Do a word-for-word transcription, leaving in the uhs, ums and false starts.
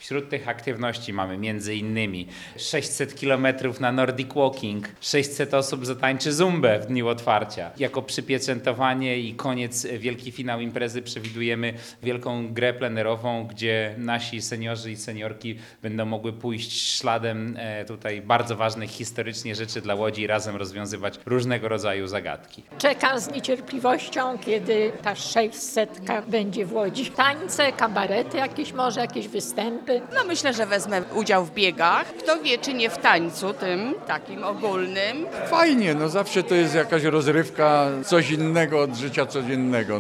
Wśród tych aktywności mamy między innymi sześćset kilometrów na Nordic Walking, sześćset osób zatańczy zumbę w dniu otwarcia. Jako przypieczętowanie i koniec, wielki finał imprezy przewidujemy wielką grę plenerową, gdzie nasi seniorzy i seniorki będą mogły pójść śladem e, tutaj bardzo ważnych historycznie rzeczy dla Łodzi i razem rozwiązywać różnego rodzaju zagadki. Czekam z niecierpliwością, kiedy ta sześćsetka będzie w Łodzi. Tańce, kabarety jakieś, może jakieś występy. No myślę, że wezmę udział w biegach. Kto wie, czy nie w tańcu tym takim ogólnym. Fajnie, no zawsze to jest jakaś rozrywka, coś innego od życia codziennego.